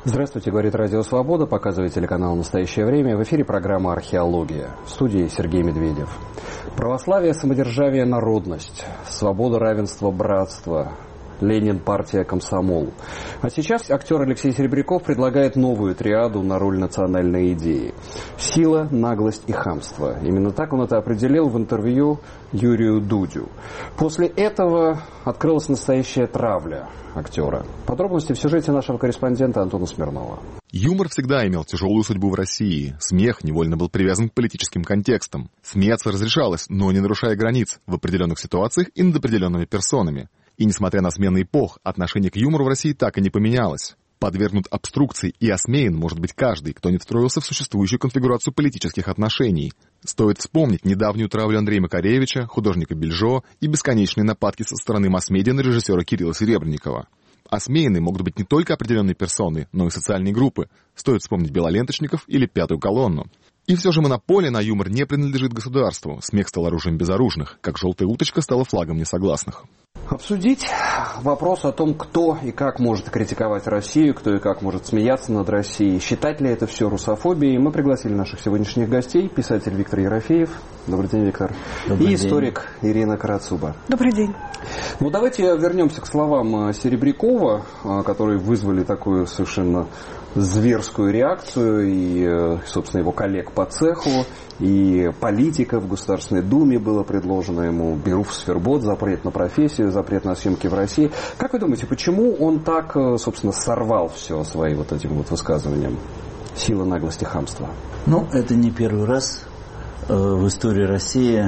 Здравствуйте, говорит Радио Свобода, показывает телеканал «Настоящее время». В эфире программа «Археология». В студии Сергей Медведев. Православие, самодержавие, народность. Свобода, равенство, братство. Ленин, партия, комсомол. А сейчас актер Алексей Серебряков предлагает новую триаду на роль национальной идеи. Сила, наглость и хамство. Именно так он это определил в интервью Юрию Дудю. После этого открылась настоящая травля актера. Подробности в сюжете нашего корреспондента Антона Смирнова. Юмор всегда имел тяжелую судьбу в России. Смех невольно был привязан к политическим контекстам. Смеяться разрешалось, но не нарушая границ, в определенных ситуациях и над определенными персонами. И несмотря на смены эпох, отношение к юмору в России так и не поменялось. Подвергнут обструкции и осмеян может быть каждый, кто не встроился в существующую конфигурацию политических отношений. Стоит вспомнить недавнюю травлю Андрея Макаревича, художника Бельжо и бесконечные нападки со стороны масс-медиа на режиссера Кирилла Серебренникова. Осмеяны могут быть не только определенные персоны, но и социальные группы. Стоит вспомнить белоленточников или пятую колонну. И все же монополия на юмор не принадлежит государству. Смех стал оружием безоружных, как желтая уточка стала флагом несогласных. Обсудить вопрос о том, кто и как может критиковать Россию, кто и как может смеяться над Россией, считать ли это все русофобией. Мы пригласили наших сегодняшних гостей, писатель Виктор Ерофеев. Добрый день, Виктор. Добрый день. Историк Ирина Карацуба. Добрый день. Ну, давайте вернемся к словам Серебрякова, которые вызвали такую совершенно зверскую реакцию и, собственно, его коллег по цеху, и политиков в Государственной Думе было предложено ему Беруф Свербот, запрет на профессию, запрет на съемки в России. Как вы думаете, почему он так, собственно, сорвал все своим вот этим вот высказыванием? Сила, наглость и хамство. Ну, это не первый раз в истории России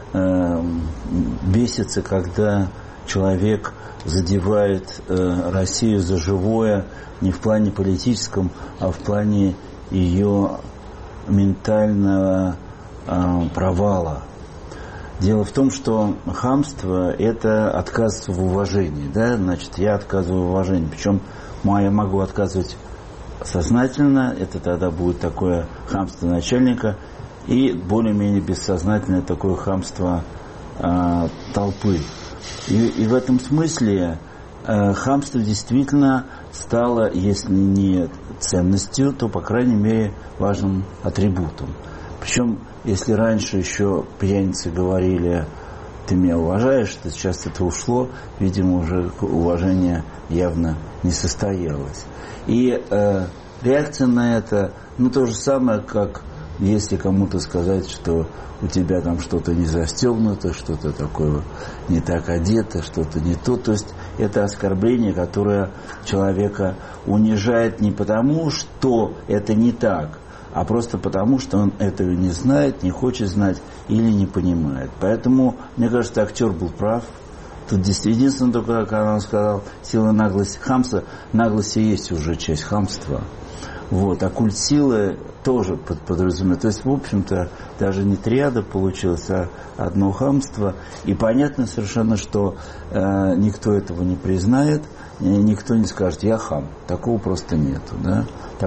бесится, когда человек задевает Россию за живое не в плане политическом, а в плане ее ментального провала. Дело в том, что хамство – это отказ в уважении. Да? Значит, я отказываю в уважении. Причем я могу отказывать сознательно, это тогда будет такое хамство начальника, и более-менее бессознательное такое хамство толпы. И в этом смысле хамство действительно стало, если не ценностью, то, по крайней мере, важным атрибутом. Причем, если раньше еще пьяницы говорили: ты меня уважаешь, то сейчас это ушло, видимо, уже уважение явно не состоялось. И реакция на это, то же самое, как если кому-то сказать, что у тебя там что-то не застегнуто, что-то такое не так одето, что-то не то. То есть это оскорбление, которое человека унижает не потому, что это не так, а просто потому, что он этого не знает, не хочет знать или не понимает. Поэтому, мне кажется, актер был прав. Тут действительно, единственное, только когда он сказал сила, наглость, хамство, наглость и есть уже часть хамства. А культ силы тоже подразумевает. То есть, в общем-то, даже не триада получилась, а одно хамство. И понятно совершенно, что никто этого не признает, никто не скажет: я хам. Такого просто нету. Да?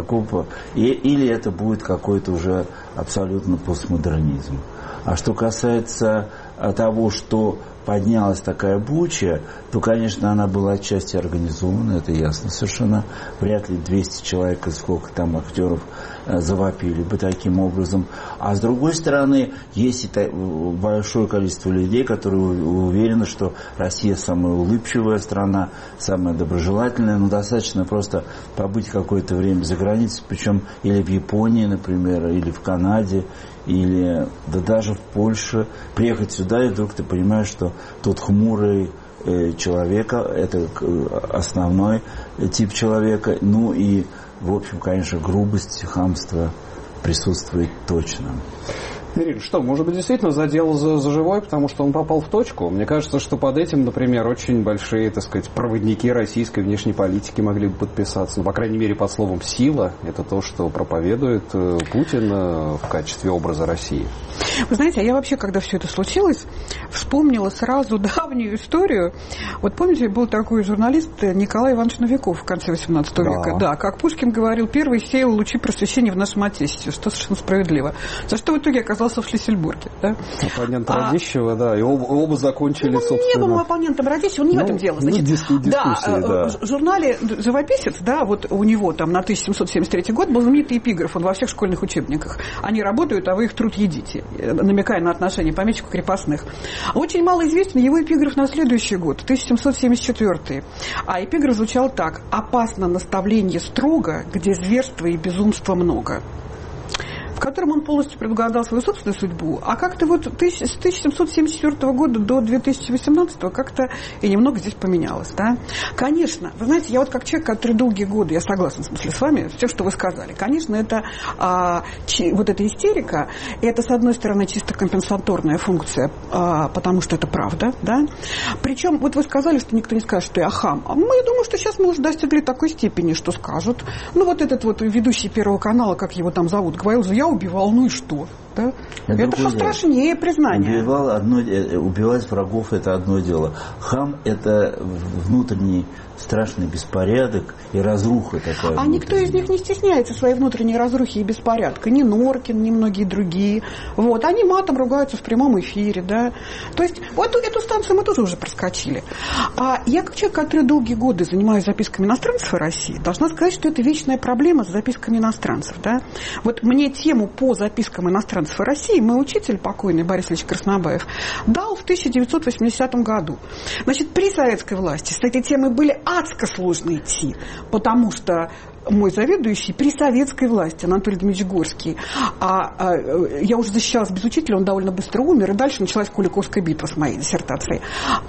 Или это будет какой-то уже абсолютно постмодернизм. А что касается того, что поднялась такая буча, то, конечно, она была отчасти организована, это ясно совершенно. Вряд ли 200 человек, сколько там актеров, завопили бы таким образом. А с другой стороны, есть и большое количество людей, которые уверены, что Россия самая улыбчивая страна, самая доброжелательная, но достаточно просто побыть какое-то время за границей, причем или в Японии, например, или в Канаде, или даже в Польше, приехать сюда, и вдруг ты понимаешь, что тот хмурый человека, это основной тип человека, и, в общем, конечно, грубость, хамство присутствует точно. Ирина, что, может быть, действительно задел за живой, потому что он попал в точку? Мне кажется, что под этим, например, очень большие, проводники российской внешней политики могли бы подписаться. По крайней мере, под словом «сила» — это то, что проповедует Путин в качестве образа России. Вы знаете, а я вообще, когда все это случилось, вспомнила сразу давнюю историю. Помните, был такой журналист Николай Иванович Новиков в конце XVIII века. Да, как Пушкин говорил, первый сеял лучи просвещения в нашем Отечестве, что совершенно справедливо. За что в итоге оказался оказался в Шлиссельбурге. Да? Оппонент Радищева, да, и оба закончили, собственно... Он не был оппонентом Радищева, не в этом дело. Значит, дискуссии, да. В журнале «Живописец», да, вот у него там на 1773 год был знаменитый эпиграф, он во всех школьных учебниках. Они работают, а вы их труд едите, намекая на отношения помещиков крепостных. Очень мало известен его эпиграф на следующий год, 1774. А эпиграф звучал так: «Опасно наставление строго, где зверства и безумства много», в котором он полностью предугадал свою собственную судьбу, а как-то вот с 1774 года до 2018 как-то и немного здесь поменялось. Да? Конечно, вы знаете, я вот как человек, который долгие годы, я согласна в смысле с вами, с тем, что вы сказали, конечно, это вот эта истерика, это, с одной стороны, чисто компенсаторная функция, потому что это правда, да? Причем, вот вы сказали, что никто не скажет, что я хам. Я думаю, что сейчас мы уже достигли такой степени, что скажут. Ну, вот этот вот ведущий Первого канала, как его там зовут, говорил, я убивал, ну и что? Да? Это что страшнее признание. Убивать врагов – это одно дело. Хам – это внутренний страшный беспорядок и разруха такая. А никто из них не стесняется своей внутренней разрухи и беспорядка. Ни Норкин, ни многие другие. Вот. Они матом ругаются в прямом эфире. Да? То есть вот эту станцию мы тоже уже проскочили. А я, как человек, который долгие годы занимаюсь записками иностранцев в России, должна сказать, что это вечная проблема с записками иностранцев. Да? Вот мне тему по запискам иностранцев в России мой учитель, покойный Борис Ильич Краснобаев, дал в 1980 году. Значит, при советской власти с этой темой были адско сложно идти, потому что мой заведующий при советской власти, Анатолий Дмитриевич Горский, я уже защищалась без учителя, он довольно быстро умер, и дальше началась Куликовская битва с моей диссертацией.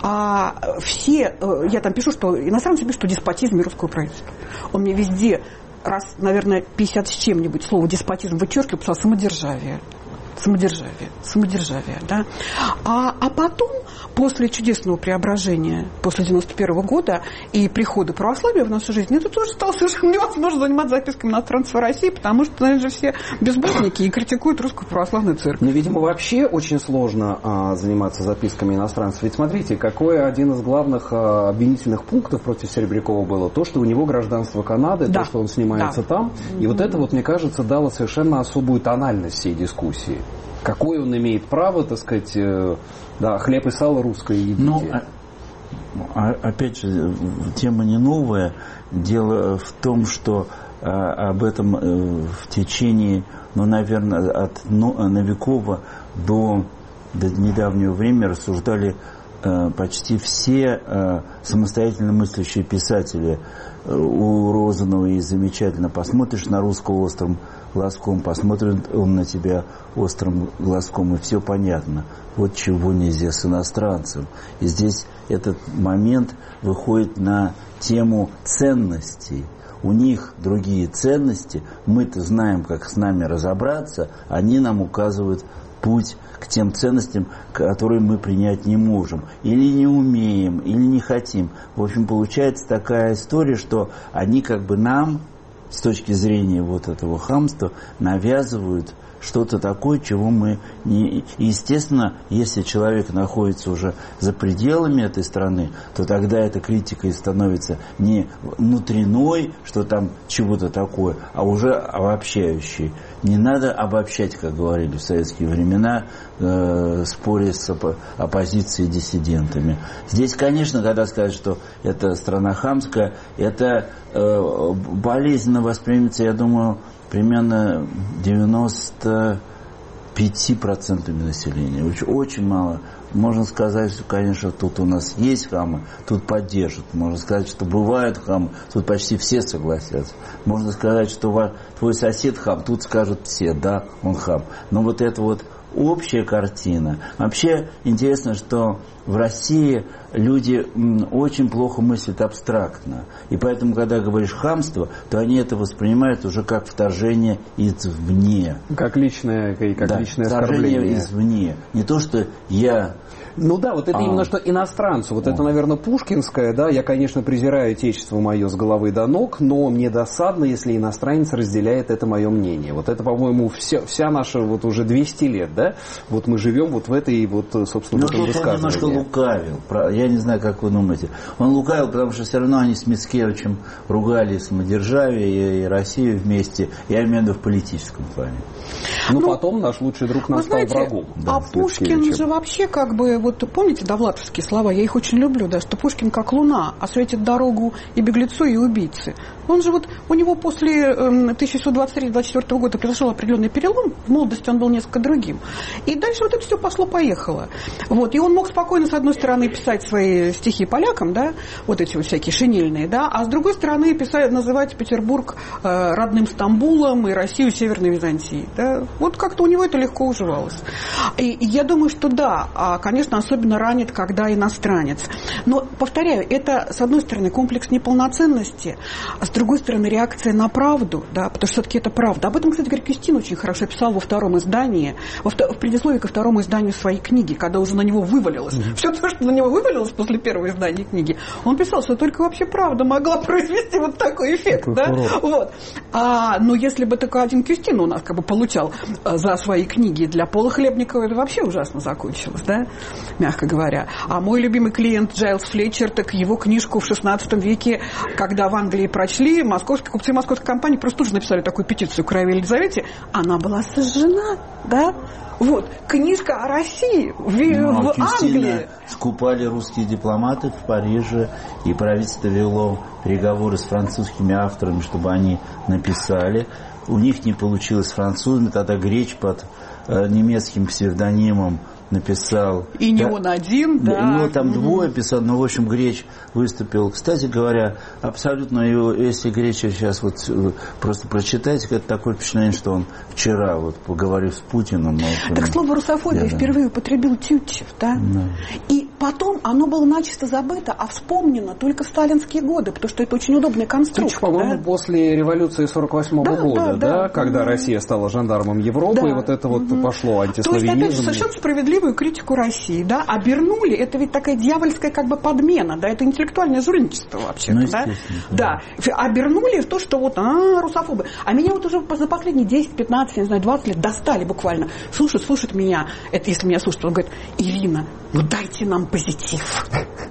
Я там пишу, что иностранцы пишут, что деспотизм и русское правительство. Он мне везде, раз, наверное, 50 с чем-нибудь слово деспотизм вычеркивал, писал самодержавие. Самодержавие, да. А потом, после чудесного преображения, после 91 года и прихода православия в нашу жизнь, это тоже стало совершенно невозможно заниматься записками иностранцев в России, потому что, наверное, все безбожники и критикуют русскую православную церковь. Ну, видимо, вообще очень сложно заниматься записками иностранцев. Ведь смотрите, какой один из главных обвинительных пунктов против Серебрякова было то, что у него гражданство Канады, да, то, что он снимается там. И вот это, вот, мне кажется, дало совершенно особую тональность всей дискуссии. Какое он имеет право, так сказать, хлеб и сало русское едите? Ну, опять же, тема не новая. Дело в том, что об этом в течение, наверное, от Новикова до недавнего времени рассуждали почти все самостоятельно мыслящие писатели. У Розанова и замечательно: посмотришь на русского острым глазком, посмотрит он на тебя острым глазком, и все понятно. Вот чего нельзя с иностранцем. И здесь этот момент выходит на тему ценностей. У них другие ценности, мы-то знаем, как с нами разобраться, они нам указывают путь к тем ценностям, которые мы принять не можем, или не умеем, или не хотим. В общем, получается такая история, что они как бы нам, с точки зрения вот этого хамства, навязывают что-то такое, чего мы не... Естественно, если человек находится уже за пределами этой страны, то тогда эта критика и становится не внутренной, что там чего-то такое, а уже обобщающей. Не надо обобщать, как говорили в советские времена, споря с оппозицией и диссидентами. Здесь, конечно, когда сказать, что это страна хамская, это болезненно воспримется, я думаю, примерно 95% населения. Очень мало. Можно сказать, что, конечно, тут у нас есть хамы, тут поддержат. Можно сказать, что бывают хамы, тут почти все согласятся. Можно сказать, что твой сосед хам, тут скажут все, да, он хам. Но вот это вот общая картина. Вообще интересно, что в России люди очень плохо мыслят абстрактно. И поэтому, когда говоришь хамство, то они это воспринимают уже как вторжение извне. Как личное, личное оскорбление. Вторжение извне. Не то, что я... Ну да, вот это именно что иностранцу. Вот это, наверное, пушкинское, да. Я, конечно, презираю отечество мое с головы до ног, но мне досадно, если иностранец разделяет это мое мнение. Вот это, по-моему, вся наша вот уже 200 лет, да, да? Вот мы живем вот в этой вот, собственно, в этом высказывании. Он немножко лукавил. Я не знаю, как вы думаете. Он лукавил, потому что все равно они с Мицкевичем ругали самодержавие и Россию вместе. Я имею в виду в политическом плане. Ну, потом наш лучший друг нам стал врагом. Да, Пушкин же вообще как бы, вот помните довлатовские слова, я их очень люблю, да, что Пушкин как луна осветит дорогу и беглецу, и убийце. Он же вот, у него после 1623-24 года произошел определенный перелом, в молодости он был несколько другим. И дальше вот это все пошло-поехало. Вот, и он мог спокойно, с одной стороны, писать свои стихи полякам, да, вот эти вот всякие шинельные, да, а с другой стороны называть Петербург родным Стамбулом и Россию Северной Византией, да. Вот как-то у него это легко уживалось. И я думаю, что да, конечно, особенно ранит, когда иностранец. Но, повторяю, это, с одной стороны, комплекс неполноценности, а с другой стороны, реакция на правду, да, потому что все-таки это правда. Об этом, кстати говоря, Кюстин очень хорошо писал во втором издании, в предисловии ко второму изданию своей книги, когда уже на него вывалилось. Все то, что на него вывалилось после первого издания книги, он писал, что только вообще правда могла произвести вот такой эффект. Да? Вот. Но если бы только один Кюстин у нас как бы получал за свои книги, для Пола Хлебникова это вообще ужасно закончилось, да, мягко говоря. А мой любимый клиент Джайлс Флетчер, так его книжку в XVI веке, когда в Англии прочли, купцы московской компании просто тут же написали такую петицию к королеве Елизавете, она была сожжена, да. Вот, книжка о России в Англии. Скупали русские дипломаты в Париже, и правительство вело переговоры с французскими авторами, чтобы они написали. У них не получилось с французами, тогда Греч под немецким псевдонимом написал. И не он один, да. Ну, там двое писал, но, в общем, Греч выступил. Кстати говоря, абсолютно, если Греча сейчас вот просто прочитайте, это такое впечатление, что он вчера, вот, поговорив с Путиным... Так слово «русофобия» впервые употребил Тютчев, да? И потом оно было начисто забыто, а вспомнено только в сталинские годы, потому что это очень удобный конструкт. Тютчев, по-моему, после революции 48 года, да, когда Россия стала жандармом Европы, и вот это вот пошло антиславянизм. То есть, опять же, совершенно справедливую критику России, да, обернули, это ведь такая дьявольская как бы подмена, да, это интеллектуальное жульничество вообще-то, да? Да, обернули в то, что вот, русофобы. А меня вот уже за последние 10, 15, не знаю, 20 лет достали буквально. Слушают меня, это если меня слушают, он говорит, Ирина, ну дайте нам позитив.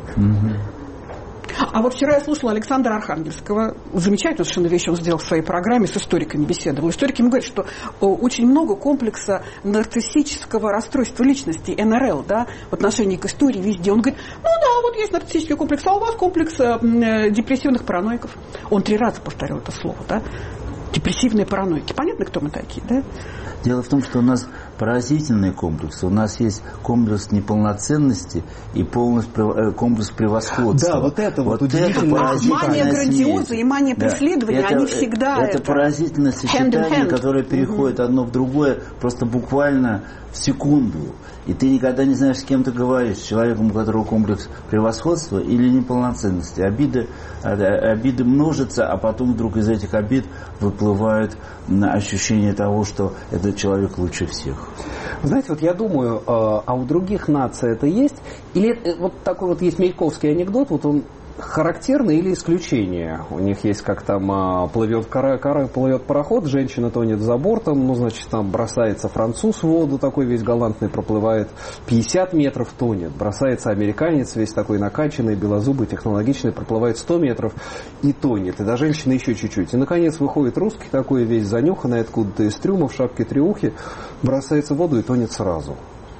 А вот вчера я слушала Александра Архангельского. Замечательную совершенно вещь он сделал в своей программе, с историками беседовал. Историки ему говорят, что очень много комплекса нарциссического расстройства личности, НРЛ, да, в отношении к истории везде. Он говорит, ну да, вот есть нарциссический комплекс, а у вас комплекс депрессивных параноиков. Он 3 раза повторил это слово, да. Депрессивные параноики. Понятно, кто мы такие, да? Дело в том, что у нас поразительный комплекс. У нас есть комплекс неполноценности и комплекс превосходства. Да, вот это вот удивительно. Мания грандиоза и мания преследования, они всегда... Это поразительное сочетание, которое переходит одно в другое просто буквально в секунду. И ты никогда не знаешь, с кем ты говоришь, с человеком, у которого комплекс превосходства или неполноценности. Обиды множатся, а потом вдруг из этих обид выплывает ощущение того, что этот человек лучше всех. Знаете, вот я думаю, а у других наций это есть? Или вот такой вот есть мельковский анекдот, вот он характерный или исключение? У них есть, как там плывет пароход, женщина тонет за бортом, ну, значит, там бросается француз в воду, такой весь галантный, проплывает 50 метров, тонет. Бросается американец, весь такой накачанный, белозубый, технологичный, проплывает 100 метров и тонет. И до женщины еще чуть-чуть. И, наконец, выходит русский такой, весь занюханный, откуда-то из трюма, в шапке-треухе, бросается в воду и тонет сразу.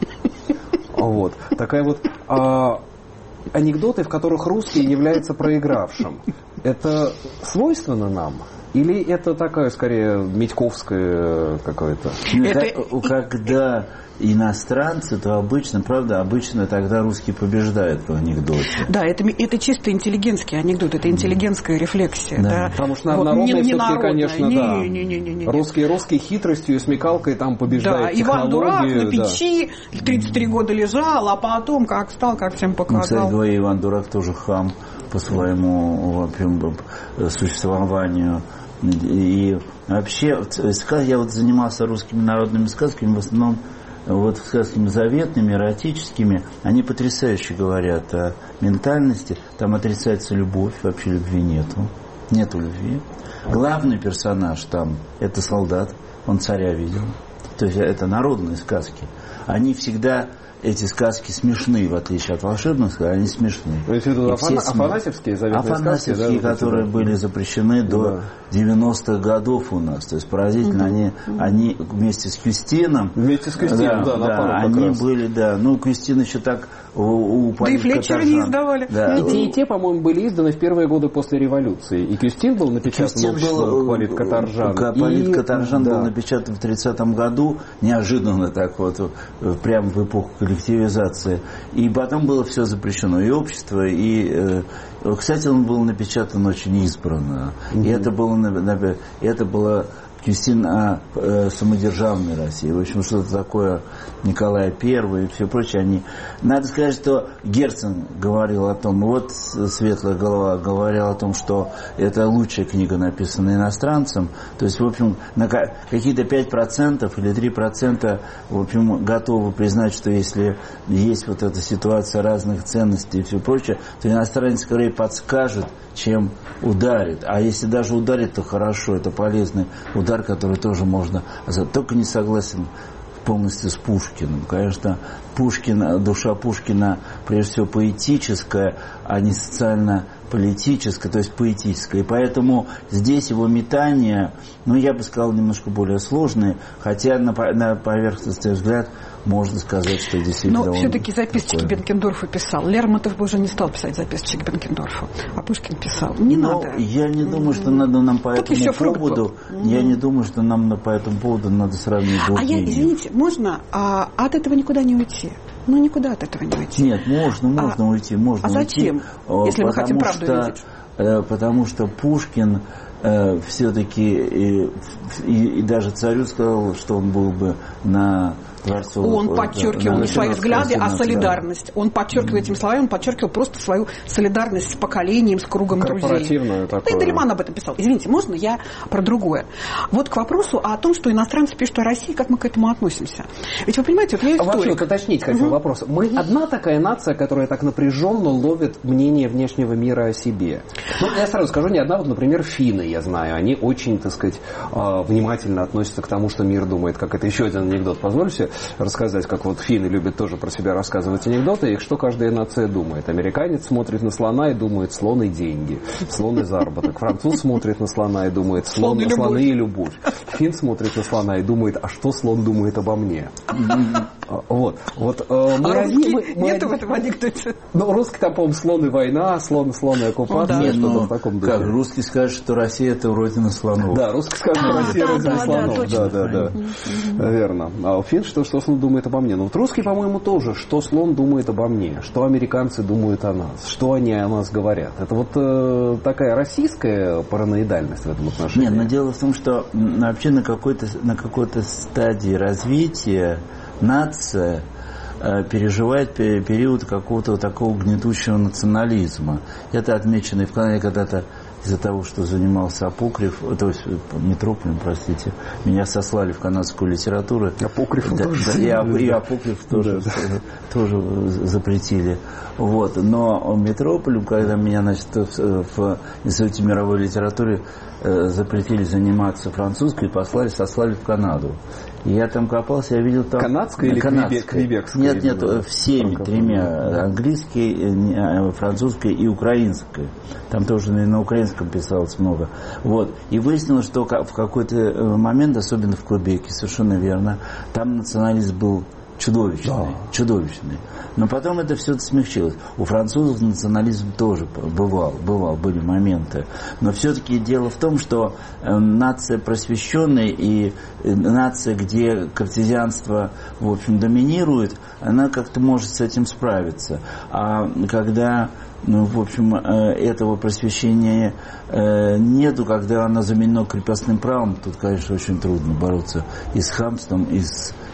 Вот. Такая вот... анекдоты, в которых русский является проигравшим. Это свойственно нам? Или это такая, скорее, медьковская какая-то? Когда иностранцы, то обычно тогда русский побеждает в анекдоте. Да, это чисто интеллигентский анекдот, это интеллигентскская рефлексия. Да. Потому что народные все-таки, конечно, да. Русские хитростью и смекалкой там побеждают технологии. Иван Дурак на печи 33 года лежал, а потом как стал, как всем показал. Кстати говоря, Иван Дурак тоже хам по своему существованию. И вообще, я вот занимался русскими народными сказками, в основном вот сказками заветными, эротическими. Они потрясающе говорят о ментальности. Там отрицается любовь, вообще любви нету. Нету любви. Главный персонаж там — это солдат, он царя видел. то есть это народные сказки, они всегда, эти сказки смешные, в отличие от волшебных сказок, они смешные. То есть это афанасьевские заветные сказки, да, которые были запрещены до 90-х годов у нас. То есть поразительно, они вместе с Кюстином. Вместе с Кюстином, да, они были, да. Ну, Кюстин еще так у да и Флетчера не издавали. Да. И те, по-моему, были изданы в первые годы после революции. И Кюстин был напечатан обществом Полит-Каторжан. Полит-Каторжан был напечатан в 30-м году, неожиданно так вот, прямо в эпоху коллективизации. И потом было все запрещено. И общество, и... Кстати, он был напечатан очень избранно. И это было Кюстин о самодержавной России. В общем, что-то такое Николай I и все прочее. Надо сказать, что Герцен говорил о том, вот «Светлая голова» говорил о том, что это лучшая книга, написанная иностранцем. То есть, в общем, на какие-то 5% или 3% в общем, готовы признать, что если есть вот эта ситуация разных ценностей и все прочее, то иностранец скорее подскажет, чем ударит. А если даже ударит, то хорошо, это полезный удар, который тоже можно... Только не согласен полностью с Пушкиным. Конечно, душа Пушкина, прежде всего, поэтическая, а не социально-политическая, то есть поэтическая. И поэтому здесь его метания, я бы сказал, немножко более сложные, хотя на поверхностный взгляд можно сказать, что действительно... Но все-таки записочки Бенкендорфа писал. Лермонтов бы уже не стал писать записочек Бенкендорфа, а Пушкин писал. Не надо. Я не думаю, что надо нам по этому поводу... Я не думаю, что нам по этому поводу надо сравнивать другие. Извините, можно от этого никуда не уйти? Никуда от этого не уйти. Нет, можно уйти. Можно зачем, уйти, если мы хотим правду видеть? Потому что Пушкин все-таки и даже царю сказал, что он был бы на дворцовых... Он подчеркивал не свои взгляды, а солидарность. Он подчеркивал этими словами, он подчеркивал просто свою солидарность с поколением, с кругом друзей. И Делиман об этом писал. Извините, можно я про другое? Вот к вопросу о том, что иностранцы пишут о России, как мы к этому относимся. Ведь вы понимаете, вот я историк. Вообще, уточнить хотел вопрос. Мы одна такая нация, которая так напряженно ловит мнение внешнего мира о себе. Я сразу скажу, не одна, вот, например, финны, я знаю, они очень, так сказать, внимательно относятся к тому, что мир думает. Как это еще один анекдот. Позволю себе рассказать, как вот финны любят тоже про себя рассказывать анекдоты, и что каждая нация думает. Американец смотрит на слона и думает: слон и деньги, слон и заработок. Француз смотрит на слона и думает: слоны и любовь. Финн смотрит на слона и думает: а что слон думает обо мне? Вот. Нет в этом анекдоте. Русский там, по-моему, слон и война, слон и оккупация, что-то в таком духе. Как русский скажет, что Россия — это родина слонов. Да, русский скажет, что Россия — родина слонов. Да. Верно. А финн, что слон думает обо мне. Но вот русский, по-моему, тоже, что слон думает обо мне, что американцы думают о нас, что они о нас говорят. Это вот такая российская параноидальность в этом отношении. Нет, но дело в том, что вообще на какой-то стадии развития нация переживает период какого-то такого гнетущего национализма. Это отмечено и в Канаде когда-то из-за того, что занимался апокриф, то есть Метрополем, простите, меня сослали в канадскую литературу. Апокриф тоже. И апокриф тоже запретили. Вот. Но Метрополем, когда меня, в Институте мировой литературы запретили заниматься французской, сослали в Канаду. И я там копался, я видел там... Канадская или квебекская? Нет, всеми тремя. Английской, французской и украинской. Там тоже на украинском писалось много. Вот. И выяснилось, что в какой-то момент, особенно в Квебеке, совершенно верно, там национализм был чудовищный. Но потом это все смягчилось. У французов национализм тоже были моменты. Но все-таки дело в том, что нация просвещенная и нация, где картезианство, в общем, доминирует, она как-то может с этим справиться. А когда в общем, этого просвещения нету, когда оно заменено крепостным правом, тут, конечно, очень трудно бороться и с хамством, и с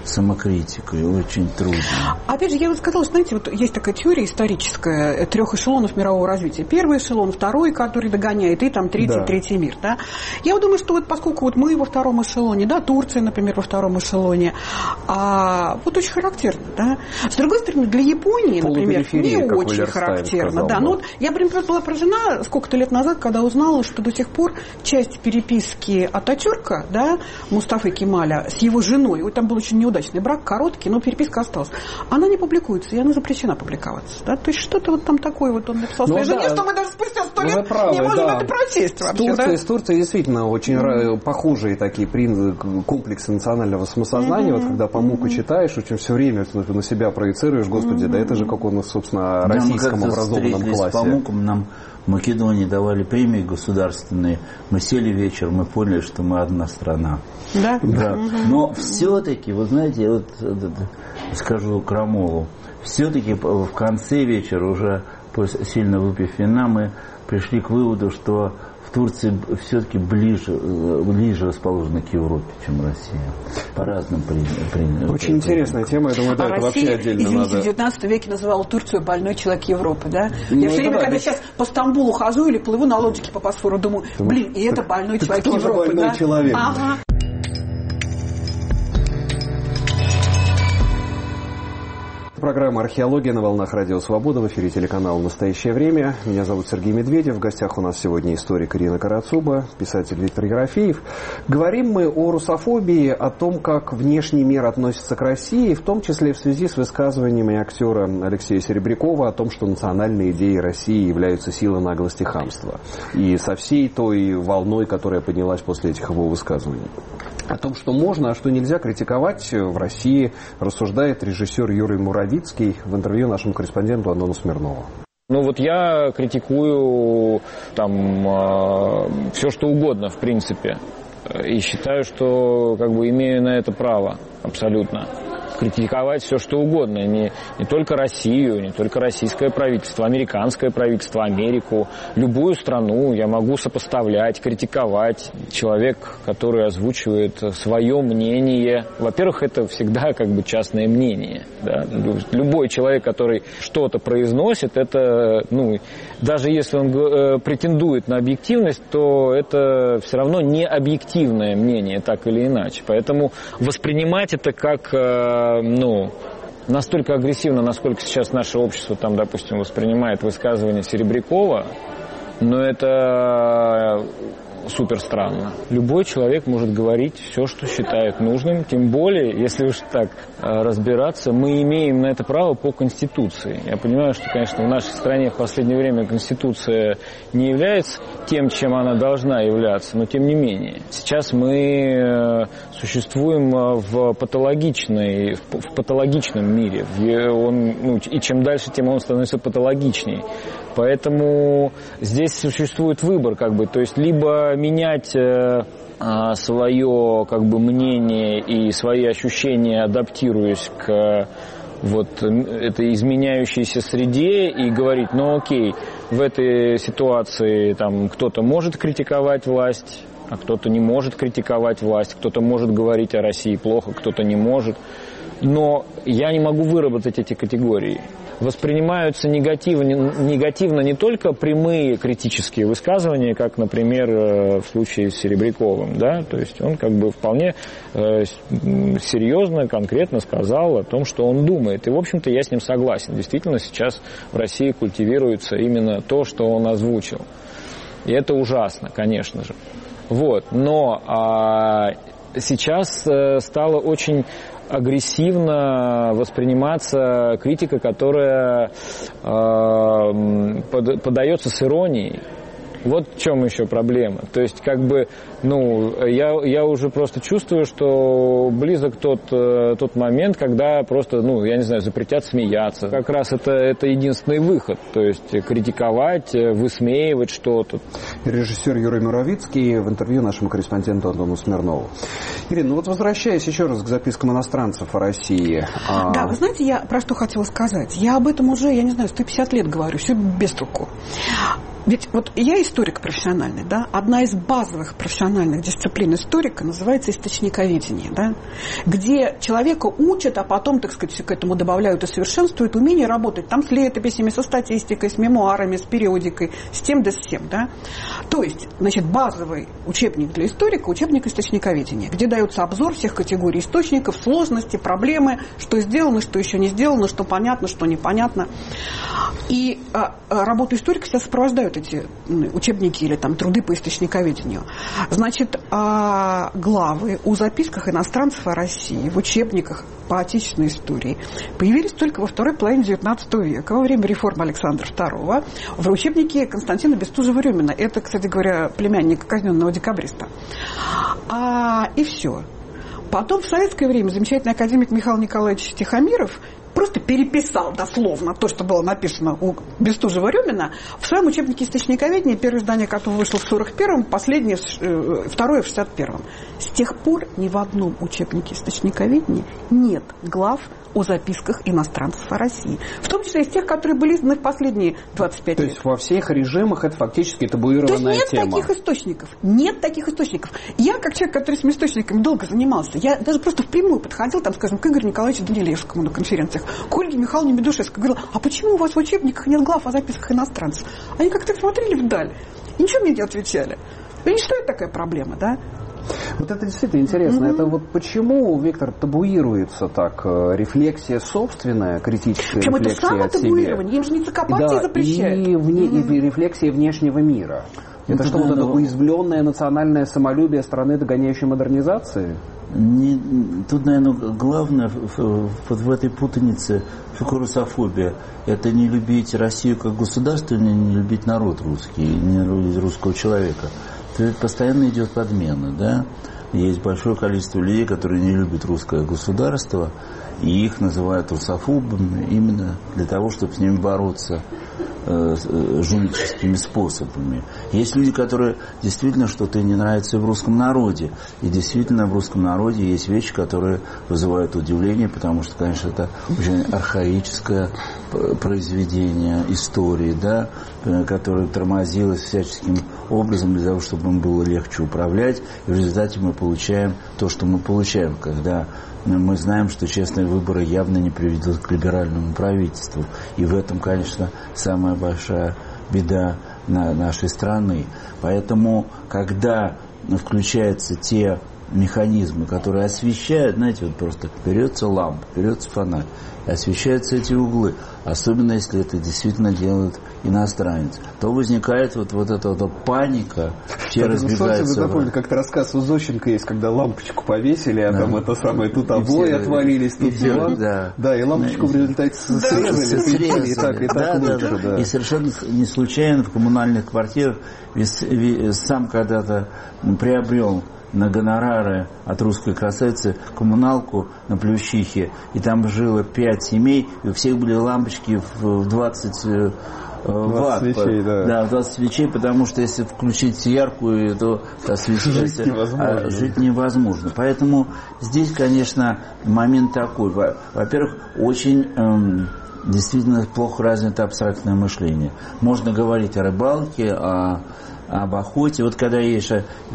самокритикой, очень трудно. Опять же, я вот сказала, что, знаете, вот есть такая теория историческая 3 эшелонов мирового развития. Первый эшелон, второй, который догоняет, и там третий мир. Да? Я вот думаю, что вот поскольку вот мы во втором эшелоне, да, Турция, например, во втором эшелоне, вот очень характерно. Да? С другой стороны, для Японии, например, не очень характерно. Да. Ну, вот я, например, была поражена сколько-то лет назад, когда узнала, что до сих пор часть переписки Ататюрка, да, Мустафы Кемаля, с его женой, вот там был очень неудачный брак, короткий, но переписка осталась. Она не публикуется, и она запрещена публиковаться. Да? То есть что-то вот там такое вот он написал своей жене, что мы даже спустя 100 лет не можем это прочесть вообще. С Турцией действительно очень похожие такие комплексы национального самосознания. Вот когда Памука читаешь, очень все время на себя проецируешь, господи, да это же как он, собственно, российском образованном классе. С Памуком нам в Македонии давали премии государственные. Мы сели вечер, мы поняли, что мы одна страна. Да? Да. Но все-таки, вы знаете, вот скажу крамолу, все-таки в конце вечера, уже сильно выпив вина, мы пришли к выводу, что в Турции все-таки ближе расположена к Европе, чем Россия. По разным признакам. Очень интересная тема, я думаю, да, это вообще отдельно надо. Россия, в 19 веке называла Турцию больной человек Европы, да? Я все время, когда сейчас по Стамбулу хожу или плыву на лодочке по Босфору, думаю, и это больной человек Европы. Больной человек. Ага. Программа «Археология» на волнах Радио Свобода. В эфире телеканала «Настоящее время». Меня зовут Сергей Медведев. В гостях у нас сегодня историк Ирина Карацуба, писатель Виктор Ерофеев. Говорим мы о русофобии, о том, как внешний мир относится к России, в том числе в связи с высказываниями актера Алексея Серебрякова о том, что национальные идеи России являются силой наглости и хамства. И со всей той волной, которая поднялась после этих его высказываний. О том, что можно, а что нельзя критиковать в России, рассуждает режиссер Юрий Муравицкий в интервью нашему корреспонденту Антону Смирнову. Ну вот я критикую там все, что угодно, в принципе. И считаю, что как бы имею на это право абсолютно. Критиковать все, что угодно. Не только Россию, не только российское правительство, американское правительство, Америку. Любую страну я могу сопоставлять, критиковать. Человек, который озвучивает свое мнение. Во-первых, это всегда как бы частное мнение. Да? Любой человек, который что-то произносит, это, даже если он претендует на объективность, то это все равно не объективное мнение, так или иначе. Поэтому воспринимать это как настолько агрессивно, насколько сейчас наше общество, там, допустим, воспринимает высказывание Серебрякова, но это супер странно. Любой человек может говорить все, что считает нужным, тем более, если уж так разбираться, мы имеем на это право по Конституции. Я понимаю, что, конечно, в нашей стране в последнее время Конституция не является тем, чем она должна являться, но тем не менее. Сейчас мы существуем в патологичном мире. И чем дальше, тем он становится патологичнее. Поэтому здесь существует выбор, то есть либо менять свое мнение и свои ощущения, адаптируясь к этой изменяющейся среде и говорить, окей, в этой ситуации кто-то может критиковать власть, а кто-то не может критиковать власть, кто-то может говорить о России плохо, кто-то не может. Но я не могу выработать эти категории. Воспринимаются негативно не только прямые критические высказывания, как, например, в случае с Серебряковым, да, то есть он вполне серьезно, конкретно сказал о том, что он думает. И, в общем-то, я с ним согласен. Действительно, сейчас в России культивируется именно то, что он озвучил. И это ужасно, конечно же. Но сейчас стало очень агрессивно восприниматься критика, которая подается с иронией. Вот в чем еще проблема. То есть, я уже просто чувствую, что близок тот момент, когда просто, запретят смеяться. Как раз это единственный выход. То есть, критиковать, высмеивать что-то. Режиссер Юрий Муравицкий в интервью нашему корреспонденту Антону Смирнову. Ирина, возвращаясь еще раз к запискам иностранцев о России. Да, вы знаете, я про что хотела сказать. Я об этом уже, 150 лет говорю, все без толку. Ведь вот я историк профессиональный, да, одна из базовых профессиональных дисциплин историка называется источниковедение, да, где человека учат, а потом, так сказать, к этому добавляют и совершенствуют умение работать там с летописями, со статистикой, с мемуарами, с периодикой, с тем да с тем, да. То есть, значит, базовый учебник для историка, учебник источниковедения, где дается обзор всех категорий источников, сложности, проблемы, что сделано, что еще не сделано, что понятно, что непонятно. И работу историка сейчас сопровождают эти учебники или там труды по источниковедению. Значит, главы о записках иностранцев о России в учебниках по отечественной истории появились только во второй половине XIX века, во время реформы Александра II, в учебнике Константина Бестужева-Рюмина. Это, кстати говоря, племянник казненного декабриста. И все. Потом в советское время замечательный академик Михаил Николаевич Тихомиров просто переписал дословно то, что было написано у Бестужева-Рюмина в своем учебнике источниковедения, первое издание которого вышло в 1941-м, второе в 1961-м. С тех пор ни в одном учебнике источниковедения нет глав о записках иностранцев о России. В том числе из тех, которые были изданы в последние 25 лет. То есть во всех режимах это фактически табуированная тема. То есть нет таких источников. Нет таких источников. Я, как человек, который этими источниками долго занимался, я даже просто впрямую подходил, там, скажем, к Игорю Николаевичу Данилевскому на конференциях, к Ольге Михайловне Медушевской, говорила, а почему у вас в учебниках нет глав о записках иностранцев? Они как-то смотрели вдаль и ничего мне не отвечали. И что это такая проблема, да? Вот это действительно интересно. Это вот почему, Виктор, табуируется так рефлексия собственная, критическая причем рефлексия это от себя. Самотабуирование, им же не ЦК партии запрещает. И рефлексия внешнего мира. Это что, вот это уязвленное национальное самолюбие страны, догоняющей модернизации? Тут, наверное, главное в этой путанице русофобия. Это не любить Россию как государство, не любить народ русский, не любить русского человека. То есть постоянно идет подмена, да? Есть большое количество людей, которые не любят русское государство, и их называют русофобами именно для того, чтобы с ними бороться жульническими способами. Есть люди, которые действительно что-то не нравится в русском народе. И действительно в русском народе есть вещи, которые вызывают удивление, потому что, конечно, это очень архаическое произведение истории, да, которое тормозилось всяческим образом для того, чтобы им было легче управлять. И в результате мы получаем то, что мы получаем, когда мы знаем, что честные выборы явно не приведут к либеральному правительству. И в этом, конечно, самая большая беда нашей страны. Поэтому, когда включаются те механизмы, которые освещают, знаете, вот просто берется лампа, берется фонарь, и освещаются эти углы, особенно если это действительно делает иностранец, то возникает вот эта вот паника, все разбегаются. Вы запомнили, как-то рассказ у Зощенко есть, когда лампочку повесили, а там это самое, тут обои отвалились, тут диван. Да, и лампочку в результате срезали, и так лучше. И совершенно не случайно в коммунальных квартирах сам когда-то приобрел на гонорары от русской красавицы коммуналку на Плющихе, и там жило 5 семей, и у всех были лампочки в 20 ватт. Свечей, да. 20 свечей, потому что если включить яркую, то жить невозможно. Поэтому здесь, конечно, момент такой. Во-первых, очень действительно плохо развито абстрактное мышление. Можно говорить о рыбалке, об охоте. Вот когда едешь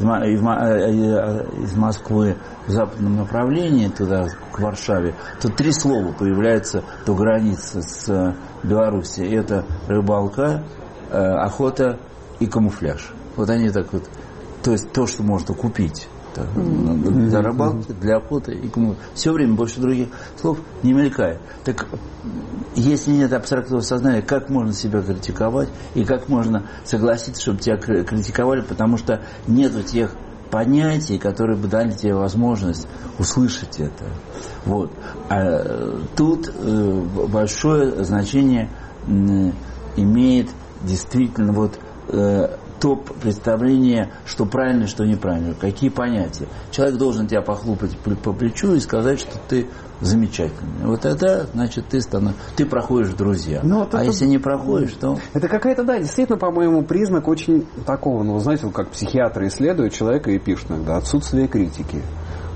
из Москвы в западном направлении, туда, к Варшаве, то 3 слова появляются до границы с Белоруссией. Это рыбалка, охота и камуфляж. Вот они так вот. То есть то, что можно купить для рыбалки, для охоты и камуфляж. Все время больше других слов не мелькает. Так если нет абстрактного сознания, как можно себя критиковать и как можно согласиться, чтобы тебя критиковали, потому что нету тех понятий, которые бы дали тебе возможность услышать это. Вот. А тут большое значение имеет действительно вот то представление, что правильно, что неправильно, какие понятия. Человек должен тебя похлопать по плечу и сказать, что ты замечательный. Вот это, значит, ты проходишь в друзья. Если не проходишь, то... Это какая-то, да, действительно, по-моему, признак очень такого, знаете, как психиатры исследуют человека и пишут иногда отсутствие критики.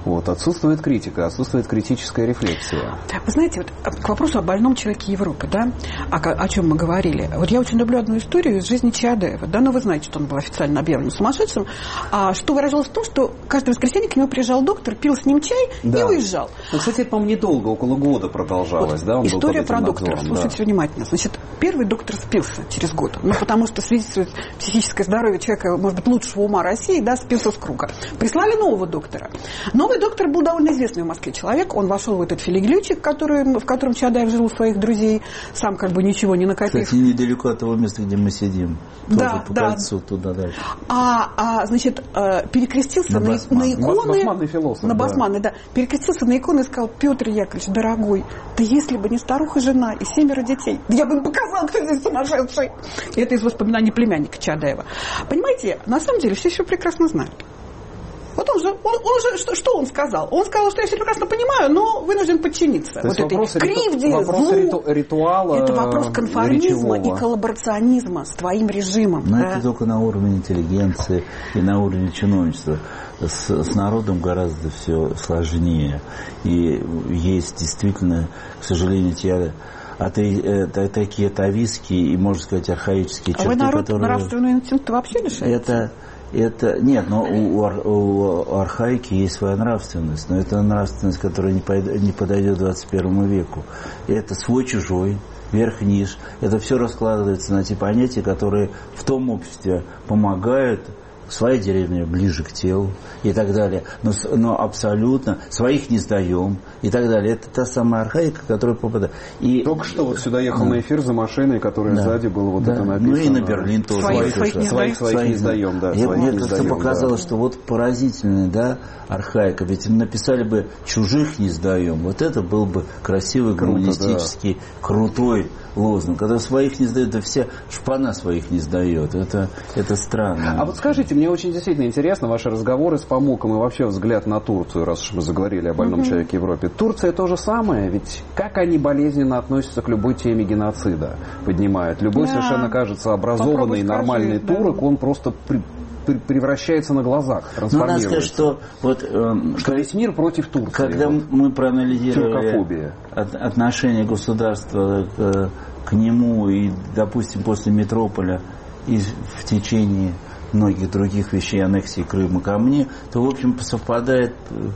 Вот, отсутствует критика, отсутствует критическая рефлексия. Вы знаете, вот к вопросу о больном человеке Европы, да, о чем мы говорили. Вот я очень люблю одну историю из жизни Чаадаева, да, но вы знаете, что он был официально объявлен сумасшедшим, что выражалось в том, что каждое воскресенье к нему приезжал доктор, пил с ним чай и уезжал. Ну, кстати, это, по-моему, недолго, около года продолжалось, вот, да? Он история про доктора, слушайте внимательно. Значит, первый доктор спился через год, потому что свидетельствует психическое здоровье человека, может быть, лучшего ума России, да, спился с круга. Прислали нового доктора. Новый доктор был довольно известный в Москве человек. Он вошел в этот филиглючик, в котором Чаадаев жил у своих друзей, сам как бы ничего не накопив. Кстати, недалеко от того места, где мы сидим. Да, тоже по кольцу туда дальше. Значит, перекрестился на иконы. Басманный философ. На Басманный, да. Перекрестился на иконы и сказал: Петр Яковлевич, дорогой, да если бы не старуха жена и 7 детей, да я бы им показал, кто здесь сумасшедший. И это из воспоминаний племянника Чаадаева. Понимаете, на самом деле все еще прекрасно знают. Вот он же, что он сказал? Он сказал, что я все прекрасно понимаю, но вынужден подчиниться. То вот этой кривде, вопрос ритуала. Это вопрос конформизма и коллаборационизма с твоим режимом. Но это только на уровне интеллигенции и на уровне чиновничества. С народом гораздо все сложнее. И есть действительно, к сожалению, такие атовистские и, можно сказать, архаические черты, вы народ которые... нравственного инстинкта вообще лишаете? Нет, но у архаики есть своя нравственность, но это нравственность, которая не подойдет 21 веку. И это свой-чужой, верх-низ. Это все раскладывается на те понятия, которые в том обществе помогают, своя деревня ближе к телу и так далее. Но абсолютно своих не сдаем и так далее. Это та самая архаика, которая попадает. И только что вот сюда ехал на эфир за машиной, которая сзади было это написано. Ну и на Берлин тоже. Своих не сдаем, да. Мне как-то показалось, что вот поразительная, да, архаика. Ведь написали бы «чужих не сдаем». Вот это был бы красивый, гуманистический, крутой лозунг. Когда своих не сдают, да вся шпана своих не сдает. Это странно. А вот скажите, мне очень действительно интересно ваши разговоры с Памуком и вообще взгляд на Турцию, раз уж мы заговорили о больном человеке в Европе. Турция то же самое, ведь как они болезненно относятся к любой теме геноцида, поднимают. Любой совершенно, кажется, образованный, нормальный турок, он просто превращается на глазах, трансформируется. Надо сказать, что вот, что весь мир против Турции. Когда мы проанализировали отношение государства к нему и, допустим, после Метрополя и в течение многих других вещей, аннексии Крыма ко мне, то, в общем, совпадает.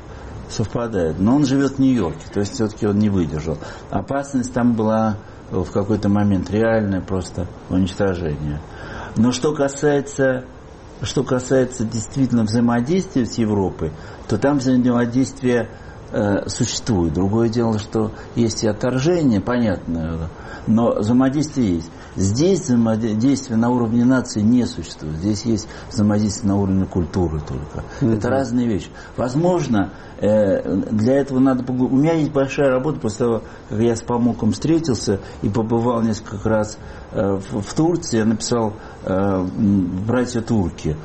Но он живет в Нью-Йорке, то есть все-таки он не выдержал. Опасность там была в какой-то момент реальное просто уничтожение. Но что касается действительно взаимодействия с Европой, то там взаимодействие существует. Другое дело, что есть и отторжение, понятно, но взаимодействие есть. Здесь взаимодействие на уровне нации не существует. Здесь есть взаимодействие на уровне культуры только. Это разные вещи. Возможно, для этого надо... У меня есть большая работа после того, как я с Памуком встретился и побывал несколько раз в Турции. Я написал «Братья турки»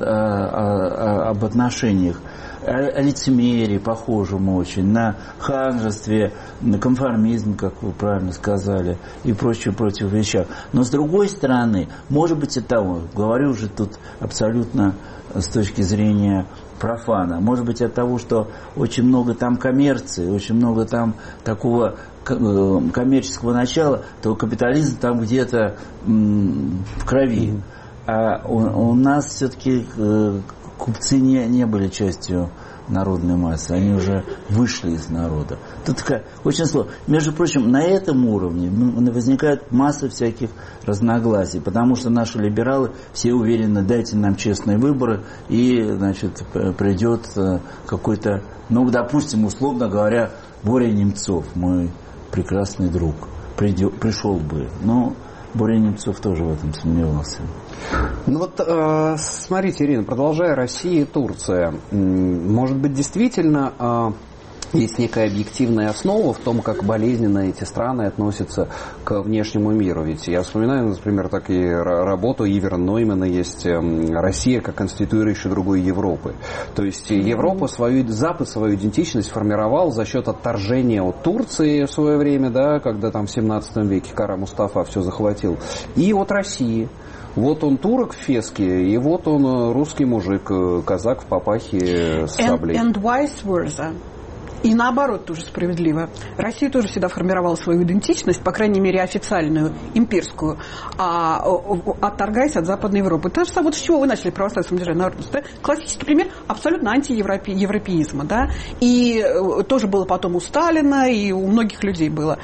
об отношениях, о лицемерии, похожем очень, на ханжестве, на конформизм, как вы правильно сказали, и прочее вещах. Но с другой стороны, может быть и того, говорю уже тут абсолютно с точки зрения профана, может быть от того, что очень много там коммерции, очень много там такого коммерческого начала, то капитализм там где-то в крови. А у нас все-таки купцы не были частью народной массы, они уже вышли из народа. Тут такая очень сложно. Между прочим, на этом уровне возникает масса всяких разногласий, потому что наши либералы все уверены, дайте нам честные выборы, и, значит, придет какой-то, допустим, условно говоря, Боря Немцов, мой прекрасный друг, пришел бы, но Боря Немцов тоже в этом сомневался. Ну вот, смотрите, Ирина, продолжая Россия и Турция, может быть, действительно есть некая объективная основа в том, как болезненно эти страны относятся к внешнему миру. Ведь я вспоминаю, например, так и работу Ивера Ноймана есть «Россия как конституирующая другой Европы». То есть Европа Запад свою идентичность формировал за счет отторжения от Турции в свое время, да, когда там в 17 веке Кара Мустафа все захватил, и от России. Вот он турок в феске, и вот он русский мужик, казак в папахе с саблей. And vice versa. И наоборот тоже справедливо. Россия тоже всегда формировала свою идентичность, по крайней мере официальную, имперскую, отторгаясь от Западной Европы. То же самое, вот с чего вы начали православие самодержавие народности. Да? Классический пример абсолютно антиевропеизма. Да? И тоже было потом у Сталина, и у многих людей было.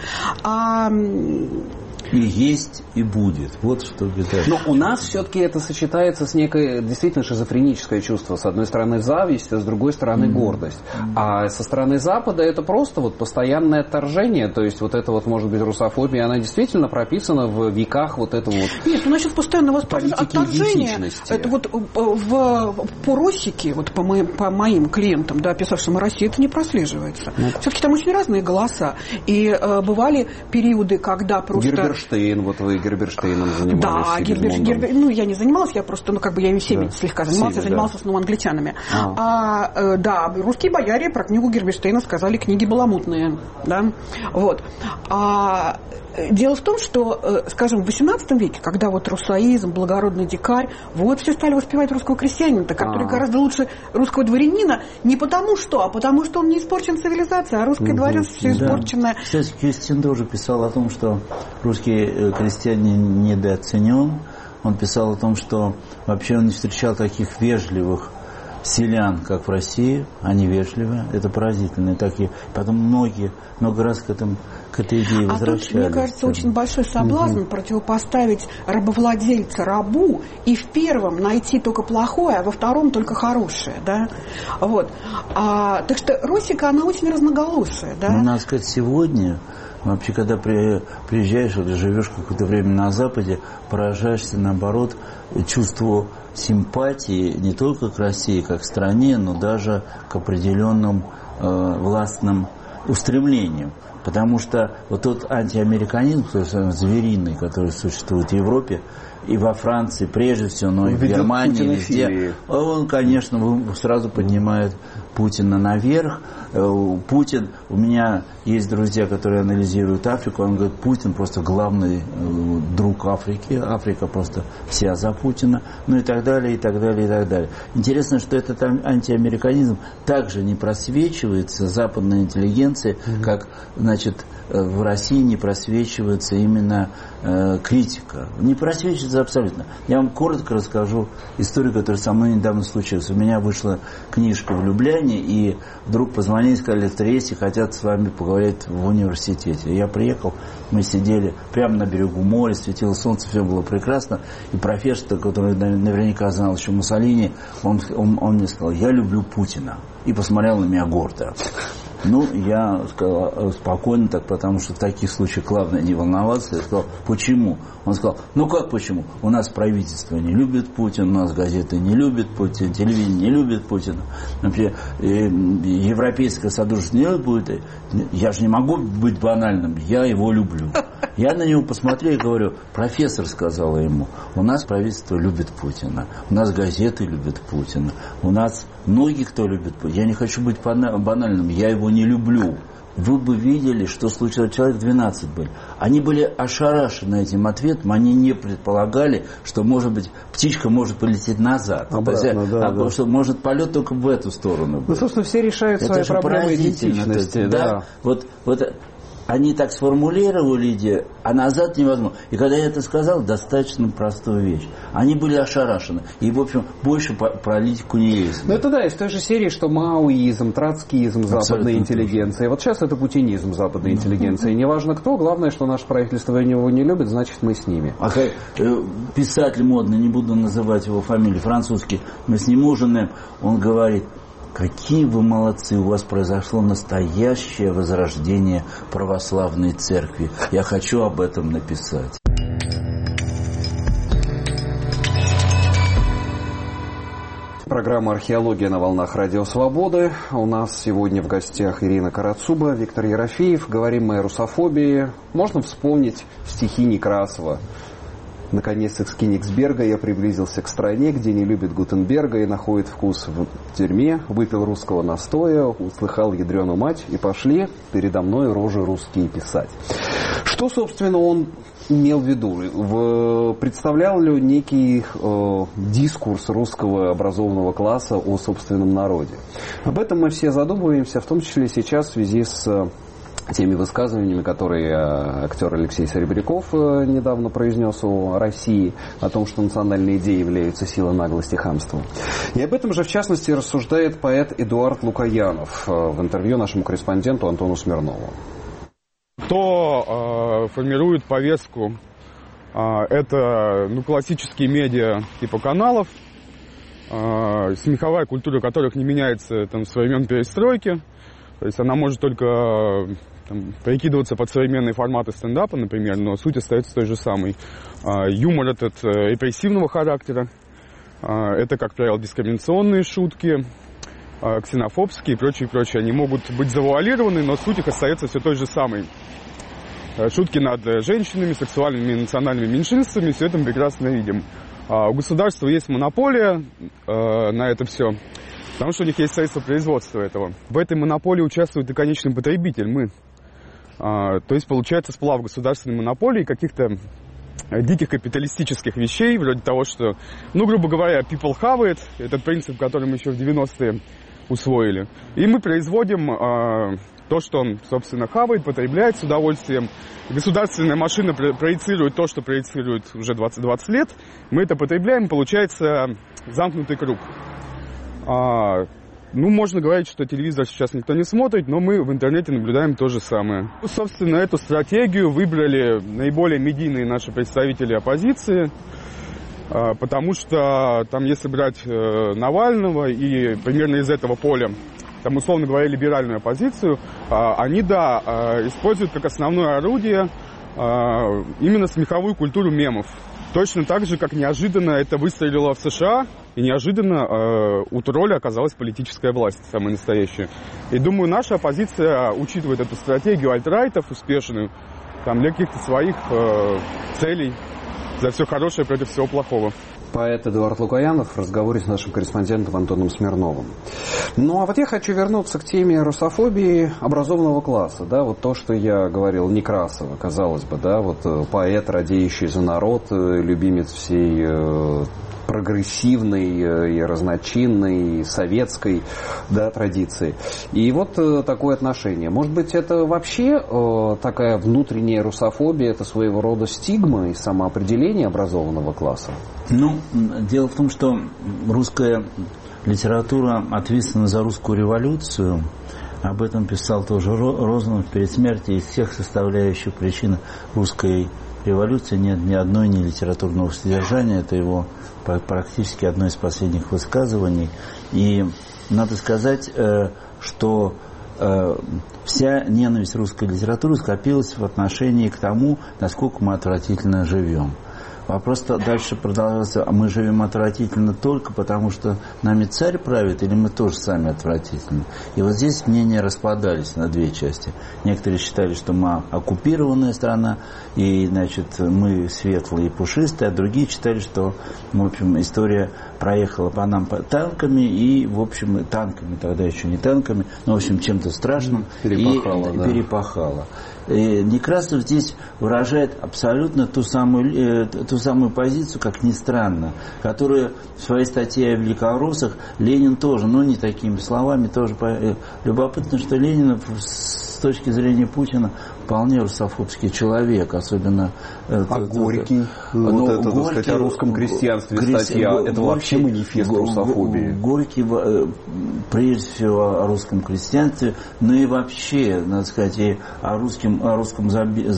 И есть, и будет. Вот что беда. Но у нас все-таки это сочетается с некой действительно шизофреническое чувство. С одной стороны зависть, а с другой стороны гордость. А со стороны Запада это просто вот постоянное отторжение. То есть вот это вот, может быть, русофобия, она действительно прописана в веках вот этого вот. Нет, ну насчет постоянного отторжения. Это вот по Россике, вот по моим клиентам, да, писавшим о России, это не прослеживается. Все-таки там очень разные голоса. И бывали периоды, когда просто... Герберштейн, вот вы Герберштейном занимались. Да, ну я не занималась, я просто, я ими всеми слегка занималась, я занималась в основном англичанами. Да, русские бояре про книгу Герберштейна сказали, книги баламутные, да, вот. Дело в том, что, скажем, в XVIII веке, когда вот руссоизм, благородный дикарь, вот все стали воспевать русского крестьянина, который гораздо лучше русского дворянина, не потому что, а потому что он не испорчен цивилизацией, а русское дворянство все испорченное. Кстати, Кюстин тоже писал о том, что русский крестьянин недооценен. Он писал о том, что вообще он не встречал таких вежливых селян, как в России. Они вежливы, это поразительно. И потом много раз к этой идее возвращались. Тут, мне кажется, очень большой соблазн противопоставить рабовладельца рабу и в первом найти только плохое, а во втором только хорошее. Да? Вот. Так что Росика, она очень разноголосая. Да? Ну, надо сказать, сегодня... Вообще, когда приезжаешь или живешь какое-то время на Западе, поражаешься, наоборот, чувству симпатии не только к России, как к стране, но даже к определенным властным устремлениям. Потому что вот тот антиамериканизм, звериный, который существует в Европе, и во Франции прежде всего, но и в Германии, везде, он, конечно, сразу поднимает Путина наверх. Путин, у меня есть друзья, которые анализируют Африку, он говорит, Путин просто главный друг Африки, Африка просто вся за Путина, ну и так далее, и так далее, и так далее. Интересно, что этот антиамериканизм также не просвечивается западной интеллигенции, как, значит, в России не просвечивается именно критика. Не просвечивается абсолютно. Я вам коротко расскажу историю, которая со мной недавно случилась. У меня вышла книжка в Любляне, и вдруг позвонили и сказали, Тресси хотят с вами поговорить в университете. Я приехал, мы сидели прямо на берегу моря, светило солнце, все было прекрасно. И профессор, который наверняка знал еще Муссолини, он мне сказал, я люблю Путина. И посмотрел на меня гордо. Ну, я сказал спокойно, так, потому что в таких случаях главное не волноваться. Я сказал, почему? Он сказал, ну как почему? У нас правительство не любит Путина, у нас газеты не любят Путина, телевидение не любит Путина. Например, Европейское содружество не любит Путина. Я же не могу быть банальным, я его люблю. Я на него посмотрел и говорю, профессор сказал ему, у нас правительство любит Путина, у нас газеты любят Путина, у нас многие кто любит Путина. Я не хочу быть банальным, я его не люблю. Вы бы видели, что случилось, человек 12 были. Они были ошарашены этим ответом, они не предполагали, что, может быть, птичка может полететь назад. Обратно, что может полет только в эту сторону. Ну, собственно, все решают свои проблемы идентичности. Да. Вот они так сформулировали идею, а назад невозможно. И когда я это сказал, достаточно простую вещь. Они были ошарашены. И, в общем, больше про политику не лезли. Ну, это да, из той же серии, что маоизм, троцкизм западной интеллигенции. Вот сейчас это путинизм западной интеллигенции. Неважно кто, главное, что наше правительство его не любит, значит, мы с ними. Писатель модный, не буду называть его фамилию, французский, мы с ним ужинаем, он говорит... Какие вы молодцы, у вас произошло настоящее возрождение православной церкви. Я хочу об этом написать. Программа «Археология» на волнах Радио Свободы. У нас сегодня в гостях Ирина Карацуба, Виктор Ерофеев. Говорим мы о русофобии. Можно вспомнить стихи Некрасова. Наконец, из Кенигсберга я приблизился к стране, где не любят Гутенберга и находит вкус в тюрьме. Выпил русского настоя, услыхал ядреную мать, и пошли передо мной рожи русские писать. Что, собственно, он имел в виду? Представлял ли некий дискурс русского образованного класса о собственном народе? Об этом мы все задумываемся, в том числе сейчас в связи с теми высказываниями, которые актер Алексей Серебряков недавно произнес о России, о том, что национальные идеи являются силой наглости и хамства. И об этом же, в частности, рассуждает поэт Эдуард Лукоянов в интервью нашему корреспонденту Антону Смирнову. Кто формирует повестку, это классические медиа типа каналов, смеховая культура которых не меняется со времен перестройки. То есть она может только прикидываться под современные форматы стендапа, например, но суть остается той же самой. Юмор этот репрессивного характера, это, как правило, дискриминационные шутки, ксенофобские и прочее. Они могут быть завуалированы, но суть их остается все той же самой. Шутки над женщинами, сексуальными и национальными меньшинствами, все это мы прекрасно видим. У государства есть монополия на это все, потому что у них есть средства производства этого. В этой монополии участвует и конечный потребитель, мы. То есть получается сплав государственной монополии каких-то диких капиталистических вещей, вроде того, что, грубо говоря, people have it, этот принцип, который мы еще в 90-е усвоили. И мы производим то, что он, собственно, хавает, потребляет с удовольствием. Государственная машина проецирует то, что проецирует уже 20 лет. Мы это потребляем, получается замкнутый круг. Можно говорить, что телевизор сейчас никто не смотрит, но мы в интернете наблюдаем то же самое. Собственно, эту стратегию выбрали наиболее медийные наши представители оппозиции, потому что там, если брать Навального и примерно из этого поля, условно говоря, либеральную оппозицию, они, используют как основное орудие именно смеховую культуру мемов. Точно так же, как неожиданно это выстрелило в США, и неожиданно у тролля оказалась политическая власть, самая настоящая. И думаю, наша оппозиция учитывает эту стратегию альтрайтов успешную, для каких-то своих целей, за все хорошее против всего плохого. Поэт Эдуард Лукоянов в разговоре с нашим корреспондентом Антоном Смирновым. А вот я хочу вернуться к теме русофобии образованного класса. То, что я говорил, Некрасова, казалось бы, поэт, радеющий за народ, любимец всей прогрессивной и разночинной советской традиции. И такое отношение. Может быть, это вообще такая внутренняя русофобия, это своего рода стигма и самоопределение образованного класса? Дело в том, что русская литература ответственна за русскую революцию. Об этом писал тоже Розанов перед смертью. Из всех составляющих причин русской революции нет ни одной ни литературного содержания. Это его практически одно из последних высказываний. И надо сказать, что вся ненависть русской литературы скопилась в отношении к тому, насколько мы отвратительно живем. Вопрос дальше продолжался, мы живем отвратительно только потому, что нами царь правит, или мы тоже сами отвратительны? И здесь мнения распадались на две части. Некоторые считали, что мы оккупированная страна, и, мы светлые и пушистые, а другие считали, что, в общем, история проехала по нам танками, и, в общем, танками, тогда еще не танками, но, в общем, чем-то страшным, перепахала. И Некрасов здесь выражает абсолютно ту самую позицию, как ни странно, которую в своей статье о великороссах Ленин тоже, не такими словами, тоже. Любопытно, что Ленин с точки зрения Путина вполне русофобский человек, особенно... Горький, о русском крестьянстве статья, это вообще манифест русофобии. Горький, прежде всего, о русском крестьянстве, но и вообще, надо сказать, и о русском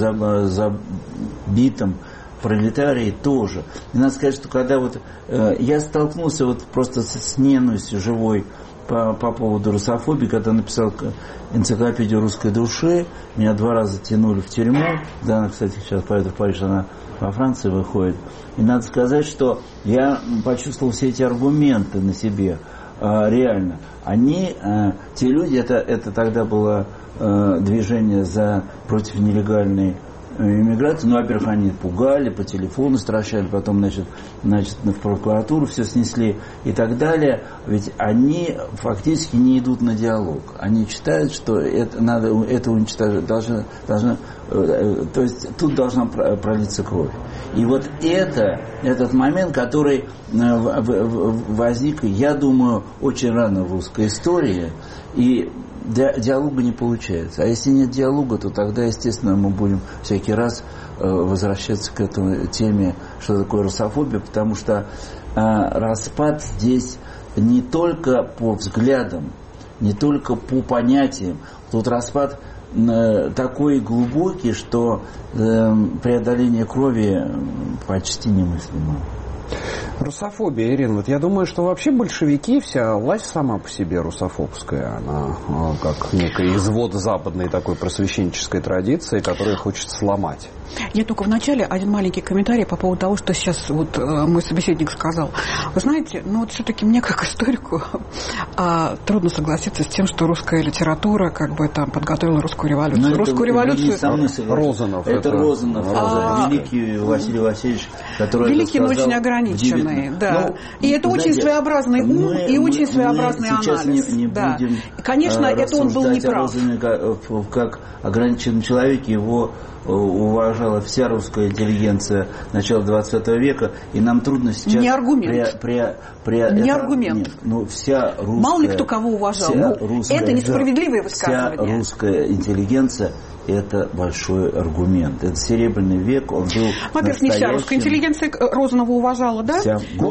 забитом пролетарии тоже. И надо сказать, что когда я столкнулся просто с ненавистью живой по поводу русофобии, когда написал энциклопедию русской души, меня 2 раза тянули в тюрьму. Да, она, кстати, сейчас поедет в Париж, она во Франции выходит. И надо сказать, что я почувствовал все эти аргументы на себе. Реально. Они, те люди, это тогда было движение против нелегальной иммиграции. Ну, во-первых, они пугали, по телефону стращали, потом, значит, в прокуратуру все снесли и так далее. Ведь они фактически не идут на диалог. Они считают, что надо это уничтожить, то есть тут должна пролиться кровь. И вот этот момент, который возник, я думаю, очень рано в русской истории, и диалога не получается. А если нет диалога, то тогда, естественно, мы будем всякий раз возвращаться к этой теме, что такое русофобия, потому что распад здесь не только по взглядам, не только по понятиям. Тут распад такой глубокий, что преодоление крови почти немыслимо. Русофобия, Ирина, вот я думаю, что вообще большевики, вся власть сама по себе русофобская, она как некий извод западной такой просвещенческой традиции, которую хочется сломать. Я только вначале один маленький комментарий по поводу того, что сейчас вот мой собеседник сказал. Вы знаете, ну вот все-таки мне как историку трудно согласиться с тем, что русская литература как бы там подготовила русскую революцию. Русскую революцию... Розанов. Это Розанов, великий Василий Васильевич, который великий, но очень ограниченный, да. Ну, и это очень своеобразный ум и очень своеобразный анализ. Не да. будем конечно, это он был неправ. Как ограниченном человеке его уважала вся русская интеллигенция начала 20 века, и нам трудно сейчас... Не аргумент. Не аргумент. Нет, ну, вся русская... Мало ли кто кого уважал. Это несправедливое высказывание. Вся русская интеллигенция – это большой аргумент. Это Серебряный век, он был во-первых, не вся русская интеллигенция Розанова уважала, да?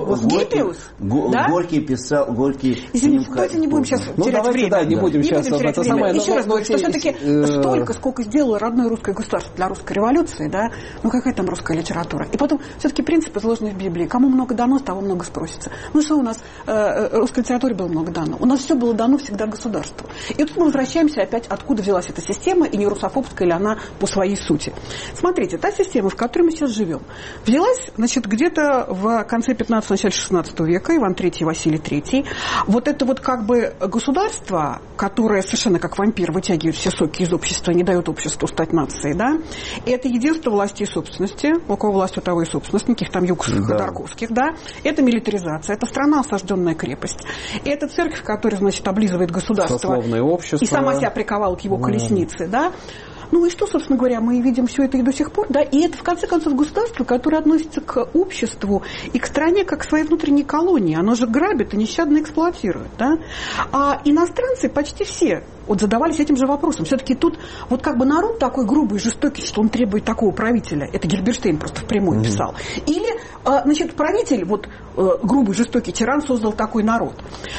Горький писал, Горький... Извините, давайте не будем сейчас терять время. Да, не будем сейчас терять время. Еще раз говорю, что все-таки столько, сколько сделало родное русское государство для русской революции, да, ну какая там русская литература. И потом все-таки принципы заложены в Библии. Кому много дано, с того много спросится. Ну что у нас русской литературе было много дано? У нас все было дано всегда государству. И тут мы возвращаемся опять, откуда взялась эта система, и не русофобская ли она по своей сути. Смотрите, та система, в которой мы сейчас живем, взялась, значит, где-то в конце 15-го, начале 16 века, Иван III и Василий III. Вот это вот как бы государство, которое совершенно как вампир вытягивает все соки из общества, не дает обществу стать нацией, да, это единство власти и собственности, у кого власть, у того и собственность, никаких там югских, ходорковских, да, это милитаризация, это страна, осажденная крепость, это церковь, которая, значит, облизывает государство и сама себя приковала к его колеснице, да. Ну и что, собственно говоря, мы видим все это и до сих пор, да, и это, в конце концов, государство, которое относится к обществу и к стране как к своей внутренней колонии. Оно же грабит и нещадно эксплуатирует, да. А иностранцы почти все вот задавались этим же вопросом. Все-таки тут вот как бы народ такой грубый и жестокий, что он требует такого правителя. Это Гильберштейн просто впрямую писал. Или, значит, правитель, вот грубый, жестокий тиран создал такой народ.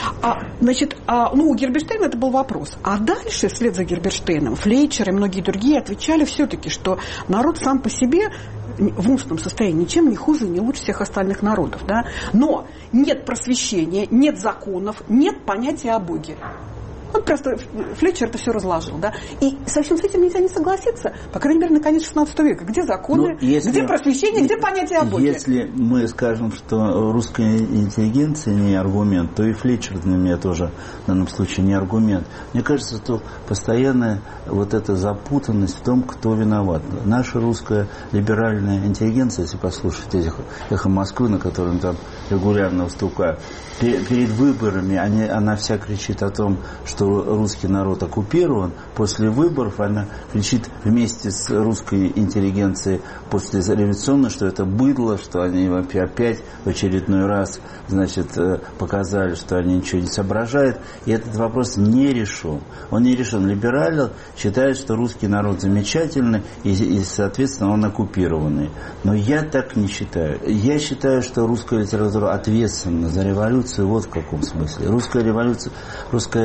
Ну, у Гильберштейна это был вопрос. А дальше, вслед за Гильберштейном, Флейчер и многие другие отвечали все-таки, что народ сам по себе в умственном состоянии ничем не хуже, не лучше всех остальных народов. Да? Но нет просвещения, нет законов, нет понятия о Боге. Вот просто Флетчер это все разложил, да. И совсем с этим нельзя не согласиться. По крайней мере, на конец 16 века. Где законы, где просвещение, где понятие о Боге? Если мы скажем, что русская интеллигенция не аргумент, то и Флетчер для меня тоже в данном случае не аргумент. Мне кажется, что постоянная вот эта запутанность в том, кто виноват. Наша русская либеральная интеллигенция, если послушать «Эхо Москвы», на котором там регулярно выступаю, перед выборами она вся кричит о том, что русский народ оккупирован. После выборов она кричит вместе с русской интеллигенцией после революционной, что это быдло, что они опять в очередной раз, значит, показали, что они ничего не соображают. И этот вопрос не решен. Он не решен. Либералы считают, что русский народ замечательный и соответственно, он оккупированный. Но я так не считаю. Я считаю, что русская литература ответственна за революцию вот в каком смысле. Русская революция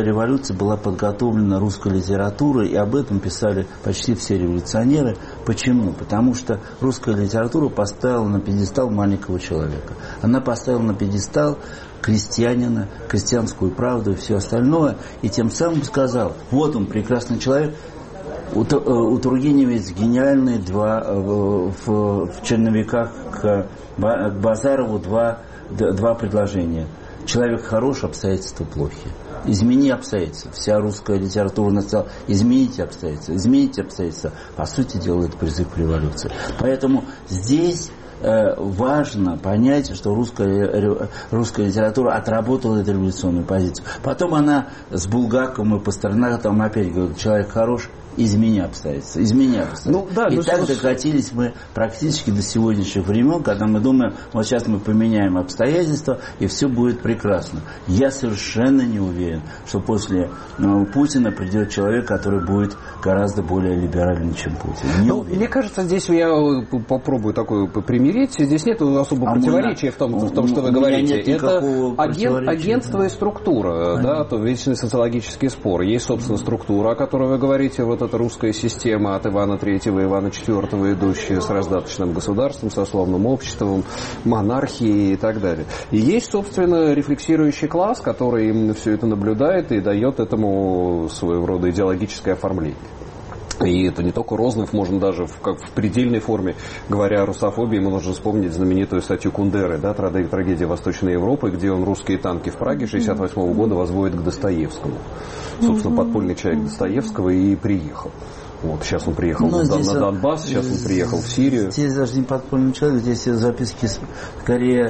революции была подготовлена русская литература, и об этом писали почти все революционеры. Почему? Потому что русская литература поставила на пьедестал маленького человека. Она поставила на пьедестал крестьянина, крестьянскую правду и все остальное, и тем самым сказал: вот он, прекрасный человек. У Тургенева есть гениальные в черновиках к Базарову два предложения. Человек хорош, обстоятельства плохи. Измени обстоятельства. Вся русская литература написала: измените обстоятельства. Измените обстоятельства. По сути дела, это призыв к революции. Поэтому здесь важно понять, что русская литература отработала эту революционную позицию. Потом она с Булгаковым и Пастернаком опять говорит: человек хорош, измени обстоятельства. Измени обстоятельства. Ну, да, и так докатились мы практически до сегодняшних времен, когда мы думаем: вот сейчас мы поменяем обстоятельства, и все будет прекрасно. Я совершенно не уверен, что после Путина придет человек, который будет гораздо более либеральным, чем Путин. Мне кажется, здесь я попробую такое примирить. Здесь нет особого противоречия в том, что вы говорите. Это агентство и структура, да, то вечный социологический спор. Есть, собственно, структура, о которой вы говорите, вот эта русская система от Ивана III, Ивана IV, идущая с раздаточным государством, сословным обществом, монархией и так далее. И есть, собственно, рефлексирующий класс, который все это наблюдает и дает этому своего рода идеологическое оформление. И это не только Рознов, можно даже в предельной форме, говоря о русофобии, мы нужно вспомнить знаменитую статью Кундеры, да, «Трагедия Восточной Европы», где он русские танки в Праге 1968 года возводит к Достоевскому. Собственно, подпольный человек Достоевского и приехал. Вот, сейчас он приехал на Донбасс, сейчас он приехал в Сирию. Здесь даже не подпольный человек, здесь записки скорее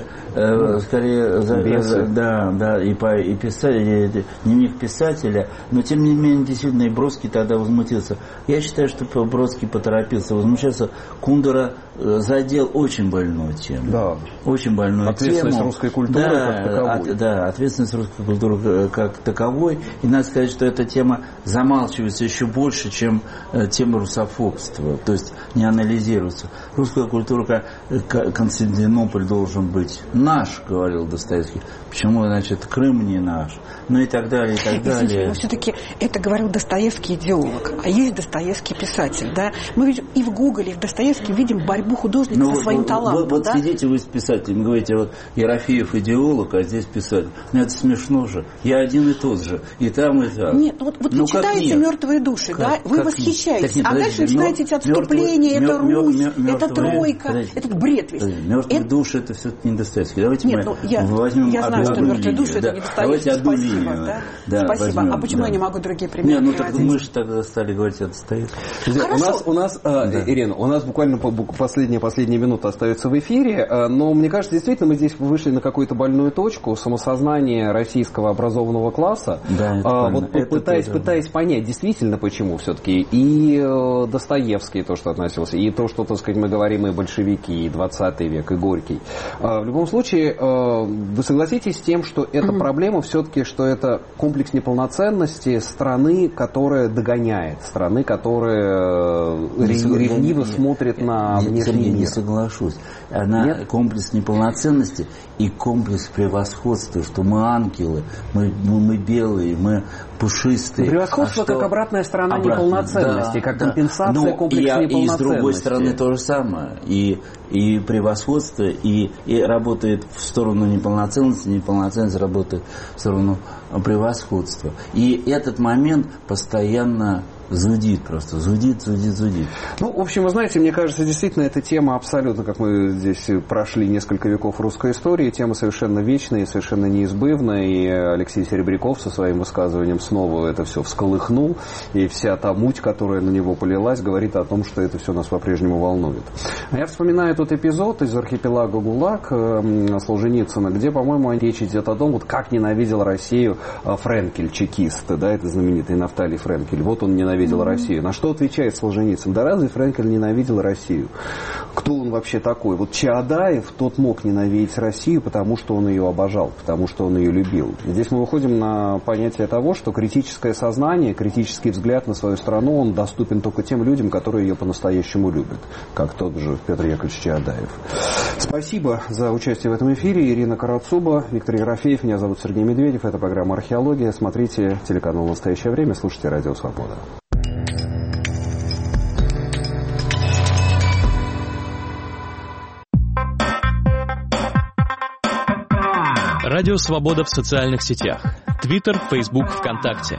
и писатель, дневник писателя, но тем не менее, действительно, и Бродский тогда возмутился. Я считаю, что Бродский поторопился возмущаться. Кундера задел очень больную тему. Да. Очень больную ответственность тему. Русской культуры как таковой. Ответственность русской культуры как таковой. И надо сказать, что эта тема замалчивается еще больше, чем тема русофобства, то есть не анализируется. Русская культура, Константинополь должен быть наш, говорил Достоевский. Почему, значит, Крым не наш? Ну и так далее, и так далее. Но все-таки это говорил Достоевский идеолог, а есть Достоевский писатель, да? Мы видим и в Гоголе, и в Достоевском видим борьбу художника со своим талантом. Вот сидите вы с писателем, говорите: вот Ерофеев идеолог, а здесь писатель. Ну это смешно же. Я один и тот же. И там, и там. Нет, вот вы читаете «Мертвые души», да? Вы восхищаетесь. А дальше начинаете эти отступления, это Русь, это Тройка, этот бред весь. «Мертвые души» это все-таки не Достоевский. Давайте мы возьмем я знаю, что «Мертвые души» это не Достоевский. Спасибо. Спасибо. А почему я не могу другие примеры приводить? Ну так мы же тогда стали говорить о Достоевском. У нас, Ирина, у нас буквально последняя минута остается в эфире, но мне кажется, действительно, мы здесь вышли на какую-то больную точку самосознания российского образованного класса, пытаясь понять действительно, почему все-таки и Достоевский, то, что относился, и то, что, так сказать, мы говорим, и большевики, и 20 век, и Горький. В любом случае, вы согласитесь с тем, что эта проблема все-таки, что это комплекс неполноценности страны, которая догоняет, страны, которая ревниво смотрит на внешний мир. Не соглашусь. Она комплекс неполноценности и комплекс превосходства, что мы ангелы, мы белые, мы пушистые. Превосходство как обратная сторона неполноценности, как компенсация комплекса неполноценности. И с другой стороны то же самое. И превосходство, и работает в сторону неполноценности, неполноценность работает в сторону превосходства. И этот момент постоянно зудит просто, зудит. Ну, в общем, вы знаете, мне кажется, действительно, эта тема абсолютно, как мы здесь прошли несколько веков русской истории, тема совершенно вечная и совершенно неизбывная, и Алексей Серебряков со своим высказыванием снова это все всколыхнул, и вся та муть, которая на него полилась, говорит о том, что это все нас по-прежнему волнует. А я вспоминаю тот эпизод из «Архипелага ГУЛАГ» Солженицына, где, по-моему, речь идет о том, вот как ненавидел Россию Френкель, чекист, да, это знаменитый Нафталий Френкель. Вот он ненавидел ненавидел Россию. На что отвечает Солженицын? Да разве Френкель ненавидел Россию? Кто он вообще такой? Вот Чаадаев, тот мог ненавидеть Россию, потому что он ее обожал, потому что он ее любил. И здесь мы выходим на понятие того, что критическое сознание, критический взгляд на свою страну, он доступен только тем людям, которые ее по-настоящему любят, как тот же Петр Яковлевич Чаадаев. Спасибо за участие в этом эфире. Ирина Карацуба, Виктор Ерофеев, меня зовут Сергей Медведев. Это программа «Археология». Смотрите телеканал «Настоящее время», слушайте «Радио Свобода». Радио Свобода в социальных сетях. Твиттер, Фейсбук, ВКонтакте.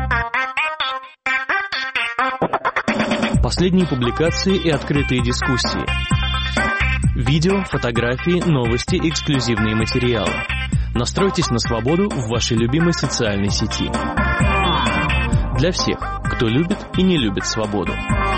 Последние публикации и открытые дискуссии. Видео, фотографии, новости, эксклюзивные материалы. Настройтесь на свободу в вашей любимой социальной сети. Для всех, кто любит и не любит свободу.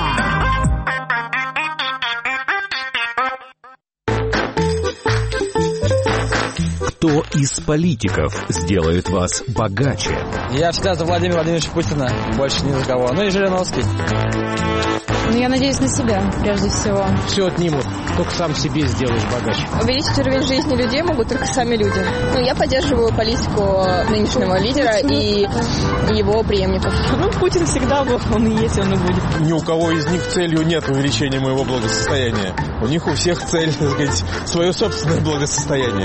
Кто из политиков сделает вас богаче? Я всегда за Владимира Владимировича Путина, больше ни за кого. Ну и Жириновский. Ну, я надеюсь на себя, прежде всего. Все отнимут, только сам себе сделаешь богаче. Увеличить уровень жизни людей могут только сами люди. Ну, я поддерживаю политику нынешнего лидера и его преемников. Ну, Путин всегда был, он и есть, он и будет. Ни у кого из них целью нет увеличения моего благосостояния. У них у всех цель, так сказать, свое собственное благосостояние.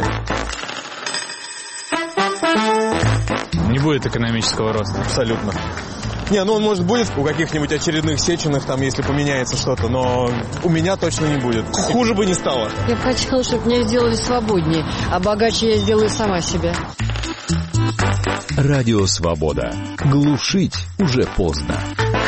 Не будет экономического роста. Абсолютно. Не, ну он, может, будет у каких-нибудь очередных Сеченых, там, если поменяется что-то, но у меня точно не будет. Хуже бы не стало. Я бы хотела, чтобы меня сделали свободнее, а богаче я сделаю сама себя. Радио Свобода. Глушить уже поздно.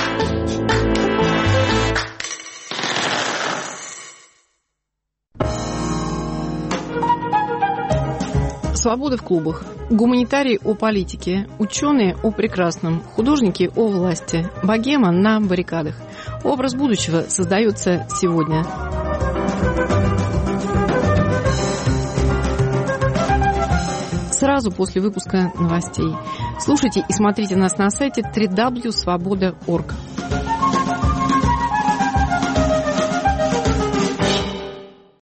Свобода в клубах. Гуманитарии о политике, ученые о прекрасном, художники о власти, богема на баррикадах. Образ будущего создается сегодня. Сразу после выпуска новостей. Слушайте и смотрите нас на сайте www.svoboda.org.